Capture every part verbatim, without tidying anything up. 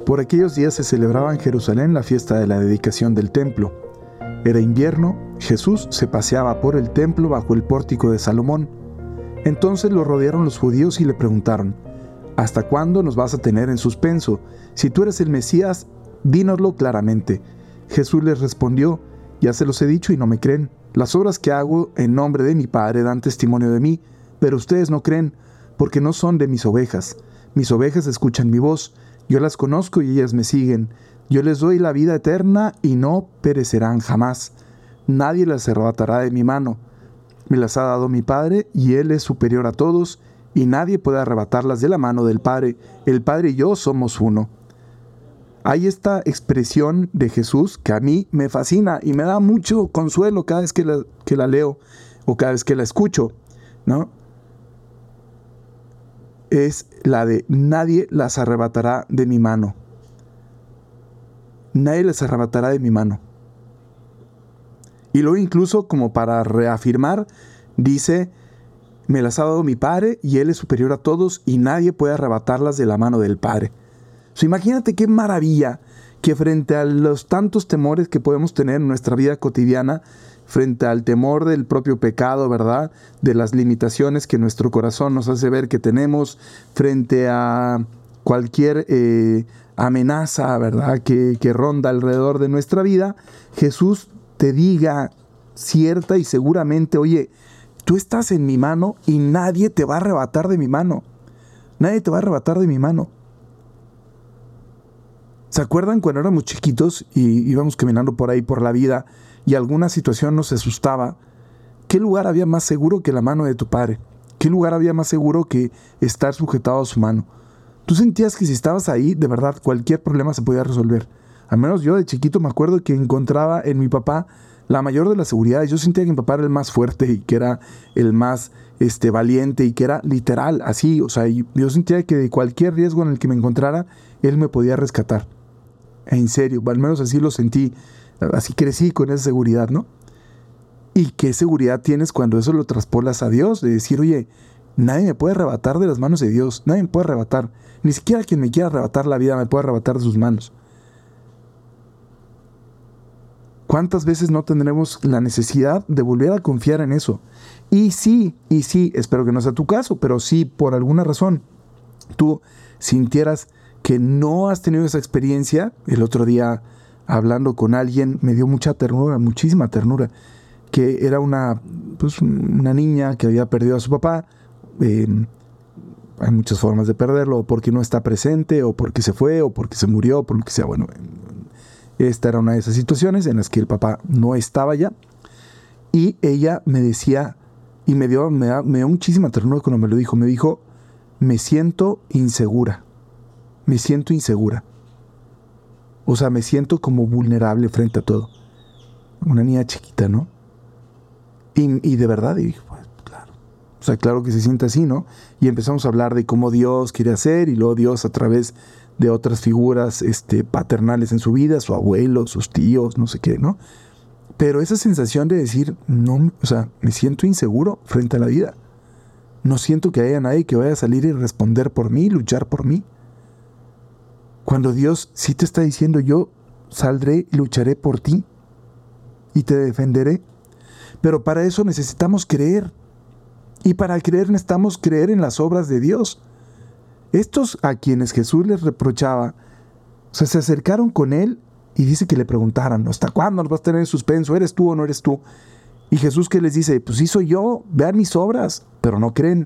Por aquellos días se celebraba en Jerusalén la fiesta de la dedicación del templo. Era invierno, Jesús se paseaba por el templo bajo el pórtico de Salomón. Entonces lo rodearon los judíos y le preguntaron: ¿hasta cuándo nos vas a tener en suspenso? Si tú eres el Mesías, dínoslo claramente. Jesús les respondió: ya se los he dicho y no me creen. Las obras que hago en nombre de mi Padre dan testimonio de mí, pero ustedes no creen, porque no son de mis ovejas. Mis ovejas escuchan mi voz, yo las conozco y ellas me siguen. Yo les doy la vida eterna y no perecerán jamás. Nadie las arrebatará de mi mano. Me las ha dado mi Padre y Él es superior a todos, y nadie puede arrebatarlas de la mano del Padre. El Padre y yo somos uno. Hay esta expresión de Jesús que a mí me fascina y me da mucho consuelo cada vez que la, que la leo o cada vez que la escucho, ¿no? Es la de: nadie las arrebatará de mi mano. Nadie las arrebatará de mi mano. Y luego, incluso como para reafirmar, dice: me las ha dado mi Padre y Él es superior a todos y nadie puede arrebatarlas de la mano del Padre. O sea, imagínate qué maravilla que frente a los tantos temores que podemos tener en nuestra vida cotidiana, frente al temor del propio pecado, ¿verdad? De las limitaciones que nuestro corazón nos hace ver que tenemos, frente a cualquier eh, amenaza, ¿verdad? Que, que ronda alrededor de nuestra vida, Jesús te diga cierta y seguramente: oye, tú estás en mi mano y nadie te va a arrebatar de mi mano. Nadie te va a arrebatar de mi mano. ¿Se acuerdan cuando éramos chiquitos y íbamos caminando por ahí por la vida y alguna situación nos asustaba? ¿Qué lugar había más seguro que la mano de tu Padre? ¿Qué lugar había más seguro que estar sujetado a su mano? Tú sentías que si estabas ahí, de verdad, cualquier problema se podía resolver. Al menos yo de chiquito me acuerdo que encontraba en mi papá la mayor de las seguridades. Yo sentía que mi papá era el más fuerte y que era el más este, valiente y que era literal, así. O sea, yo sentía que de cualquier riesgo en el que me encontrara, él me podía rescatar. En serio, al menos así lo sentí, así crecí con esa seguridad, ¿no? ¿Y qué seguridad tienes cuando eso lo traspolas a Dios? De decir: oye, nadie me puede arrebatar de las manos de Dios, nadie me puede arrebatar, ni siquiera quien me quiera arrebatar la vida me puede arrebatar de sus manos. ¿Cuántas veces no tendremos la necesidad de volver a confiar en eso? Y sí, y sí, espero que no sea tu caso, pero sí, por alguna razón, tú sintieras que no has tenido esa experiencia. El otro día, hablando con alguien, me dio mucha ternura, muchísima ternura, que era una, pues, una niña que había perdido a su papá. Eh, hay muchas formas de perderlo, o porque no está presente, o porque se fue, o porque se murió, por lo que sea. Bueno, esta era una de esas situaciones en las que el papá no estaba ya, y ella me decía, y me dio, me da, me dio muchísima ternura cuando me lo dijo, me dijo: me siento insegura. Me siento insegura. O sea, me siento como vulnerable frente a todo. Una niña chiquita, ¿no? Y, y de verdad, y dije, pues claro. O sea, claro que se siente así, ¿no? Y empezamos a hablar de cómo Dios quiere hacer, y luego Dios a través de otras figuras este, paternales en su vida, su abuelo, sus tíos, no sé qué, ¿no? Pero esa sensación de decir, no, o sea, me siento inseguro frente a la vida. No siento que haya nadie que vaya a salir y responder por mí, luchar por mí. Cuando Dios sí te está diciendo: yo saldré y lucharé por ti y te defenderé. Pero para eso necesitamos creer. Y para creer necesitamos creer en las obras de Dios. Estos a quienes Jesús les reprochaba, o sea, se acercaron con Él y dice que le preguntaran: ¿hasta cuándo nos vas a tener en suspenso? ¿Eres tú o no eres tú? Y Jesús, ¿qué les dice? Pues sí soy yo, vean mis obras, pero no creen.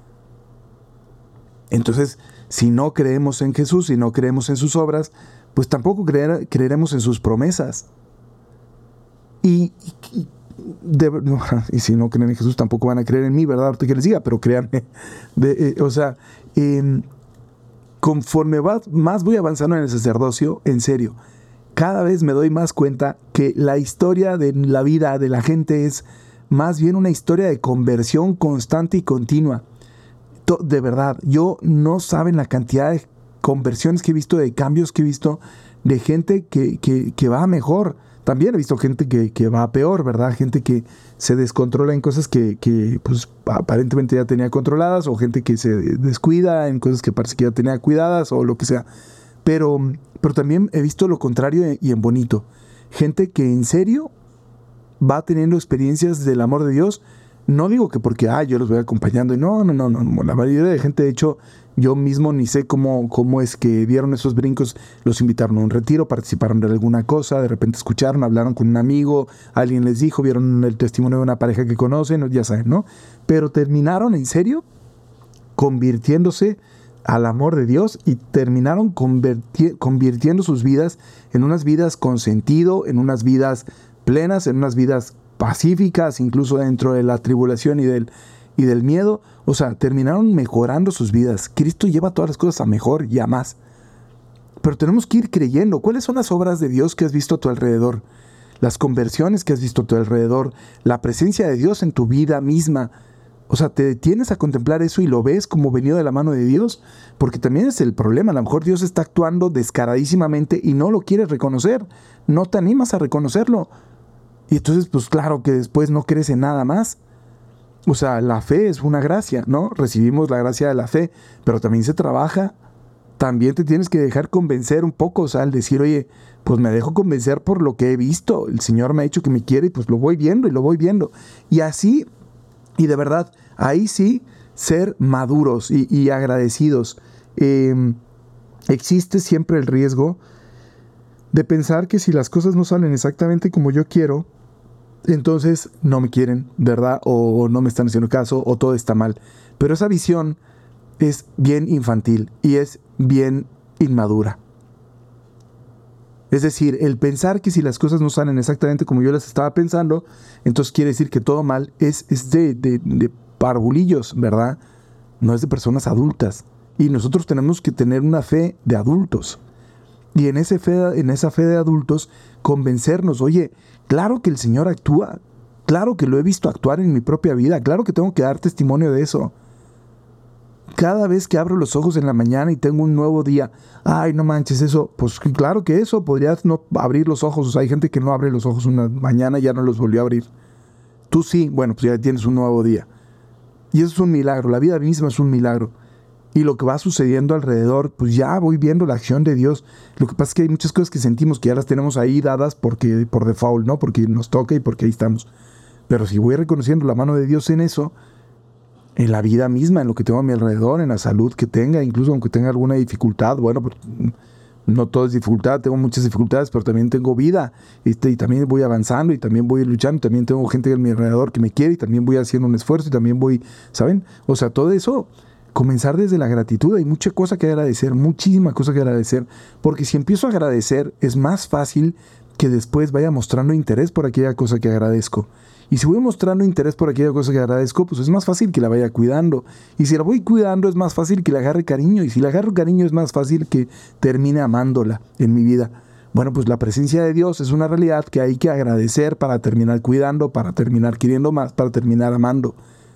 Entonces, si no creemos en Jesús, si no creemos en sus obras, pues tampoco creer, creeremos en sus promesas. Y, y, de, no, y si no creen en Jesús, tampoco van a creer en mí, ¿verdad? Ahorita que les diga, pero créanme. De, eh, o sea, eh, conforme va, más voy avanzando en el sacerdocio, en serio, cada vez me doy más cuenta que la historia de la vida de la gente es más bien una historia de conversión constante y continua. De verdad, yo no saben la cantidad de conversiones que he visto, de cambios que he visto, de gente que, que, que va mejor. También he visto gente que, que va peor, ¿verdad? Gente que se descontrola en cosas que, que pues, aparentemente ya tenía controladas, o gente que se descuida en cosas que parece que ya tenía cuidadas, o lo que sea. Pero, pero también he visto lo contrario y en bonito. Gente que en serio va teniendo experiencias del amor de Dios. No digo que porque, ah, yo los voy acompañando. Y no, no, no, no. La mayoría de gente, de hecho, yo mismo ni sé cómo, cómo es que dieron esos brincos. Los invitaron a un retiro, participaron de alguna cosa, de repente escucharon, hablaron con un amigo, alguien les dijo, vieron el testimonio de una pareja que conocen, ya saben, ¿no? Pero terminaron, en serio, convirtiéndose al amor de Dios y terminaron converti- convirtiendo sus vidas en unas vidas con sentido, en unas vidas plenas, en unas vidas pacíficas, incluso dentro de la tribulación y del, y del miedo. O sea, terminaron mejorando sus vidas. Cristo lleva todas las cosas a mejor y a más. Pero tenemos que ir creyendo. ¿Cuáles son las obras de Dios que has visto a tu alrededor? Las conversiones que has visto a tu alrededor. La presencia de Dios en tu vida misma. O sea, te detienes a contemplar eso y lo ves como venido de la mano de Dios. Porque también es el problema. A lo mejor Dios está actuando descaradísimamente y no lo quieres reconocer. No te animas a reconocerlo. Y entonces, pues claro que después no crees en nada más. O sea, la fe es una gracia, ¿no? Recibimos la gracia de la fe, pero también se trabaja. También te tienes que dejar convencer un poco, o sea, al decir, oye, pues me dejo convencer por lo que he visto. El Señor me ha dicho que me quiere y pues lo voy viendo y lo voy viendo. Y así, y de verdad, ahí sí, ser maduros y, y agradecidos. Eh, existe siempre el riesgo de pensar que si las cosas no salen exactamente como yo quiero, entonces no me quieren, ¿verdad? O no me están haciendo caso, o todo está mal. Pero esa visión es bien infantil y es bien inmadura. Es decir, el pensar que si las cosas no salen exactamente como yo las estaba pensando, entonces quiere decir que todo mal, es, es de, de, de parvulillos, ¿verdad? No es de personas adultas. Y nosotros tenemos que tener una fe de adultos. Y en, ese fe, en esa fe de adultos, convencernos, oye, claro que el Señor actúa, claro que lo he visto actuar en mi propia vida, claro que tengo que dar testimonio de eso. Cada vez que abro los ojos en la mañana y tengo un nuevo día, ay, no manches, eso, pues claro que eso, podrías no abrir los ojos. O sea, hay gente que no abre los ojos una mañana y ya no los volvió a abrir. Tú sí, bueno, pues ya tienes un nuevo día. Y eso es un milagro, la vida misma es un milagro. Y lo que va sucediendo alrededor, pues ya voy viendo la acción de Dios. Lo que pasa es que hay muchas cosas que sentimos que ya las tenemos ahí dadas porque, por default, ¿no? Porque nos toca y porque ahí estamos. Pero si voy reconociendo la mano de Dios en eso, en la vida misma, en lo que tengo a mi alrededor, en la salud que tenga, incluso aunque tenga alguna dificultad, bueno, pues no todo es dificultad, tengo muchas dificultades, pero también tengo vida, este, y también voy avanzando, y también voy luchando, y también tengo gente a mi alrededor que me quiere, y también voy haciendo un esfuerzo, y también voy, ¿saben? O sea, todo eso, comenzar desde la gratitud. Hay mucha cosa que agradecer, muchísima cosa que agradecer, porque si empiezo a agradecer, es más fácil que después vaya mostrando interés por aquella cosa que agradezco. Y si voy mostrando interés por aquella cosa que agradezco, pues es más fácil que la vaya cuidando. Y si la voy cuidando, es más fácil que le agarre cariño. Y si le agarro cariño, es más fácil que termine amándola en mi vida. Bueno, pues la presencia de Dios es una realidad que hay que agradecer para terminar cuidando, para terminar queriendo más, para terminar amando.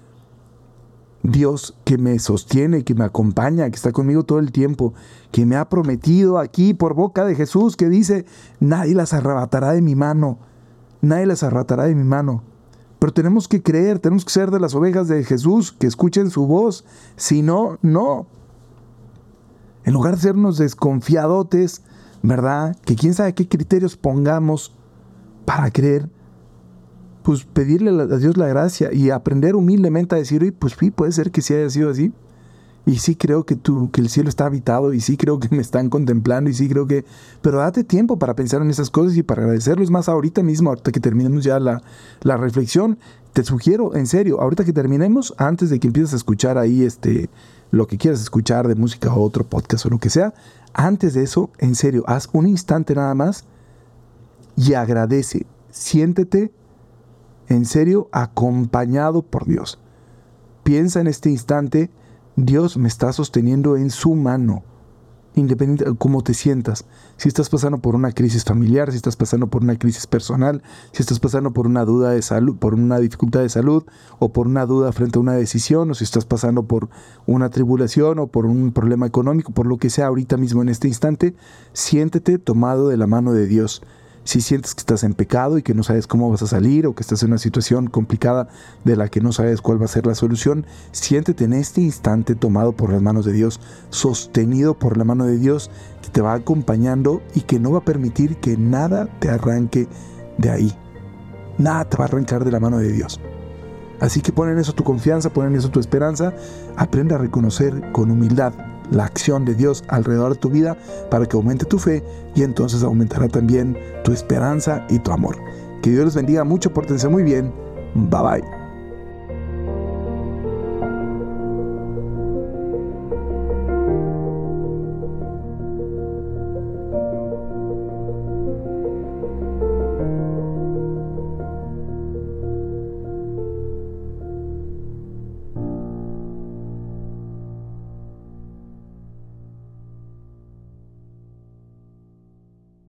Dios que me sostiene, que me acompaña, que está conmigo todo el tiempo, que me ha prometido aquí por boca de Jesús, que dice, nadie las arrebatará de mi mano, nadie las arrebatará de mi mano. Pero tenemos que creer, tenemos que ser de las ovejas de Jesús, que escuchen su voz. Si no, no. En lugar de sernos desconfiadotes, ¿verdad? Que quién sabe qué criterios pongamos para creer, pues pedirle a Dios la gracia y aprender humildemente a decir, oye, pues sí, puede ser que sí haya sido así. Y sí creo que, tú, que el cielo está habitado, y sí creo que me están contemplando, y sí creo que... Pero date tiempo para pensar en esas cosas y para agradecerlo. Es más, ahorita mismo, ahorita que terminemos ya la, la reflexión, te sugiero, en serio, ahorita que terminemos, antes de que empieces a escuchar ahí este, lo que quieras escuchar de música o otro podcast o lo que sea, antes de eso, en serio, haz un instante nada más y agradece. Siéntete, en serio, acompañado por Dios. Piensa en este instante, Dios me está sosteniendo en su mano, independiente de cómo te sientas. Si estás pasando por una crisis familiar, si estás pasando por una crisis personal, si estás pasando por una duda de salud, por una dificultad de salud, o por una duda frente a una decisión, o si estás pasando por una tribulación, o por un problema económico, por lo que sea ahorita mismo en este instante, siéntete tomado de la mano de Dios. Si sientes que estás en pecado y que no sabes cómo vas a salir, o que estás en una situación complicada de la que no sabes cuál va a ser la solución, siéntete en este instante tomado por las manos de Dios, sostenido por la mano de Dios, que te va acompañando y que no va a permitir que nada te arranque de ahí. Nada te va a arrancar de la mano de Dios. Así que pon en eso tu confianza, pon en eso tu esperanza. Aprende a reconocer con humildad la acción de Dios alrededor de tu vida para que aumente tu fe, y entonces aumentará también tu esperanza y tu amor. Que Dios les bendiga mucho, pórtense muy bien. Bye bye.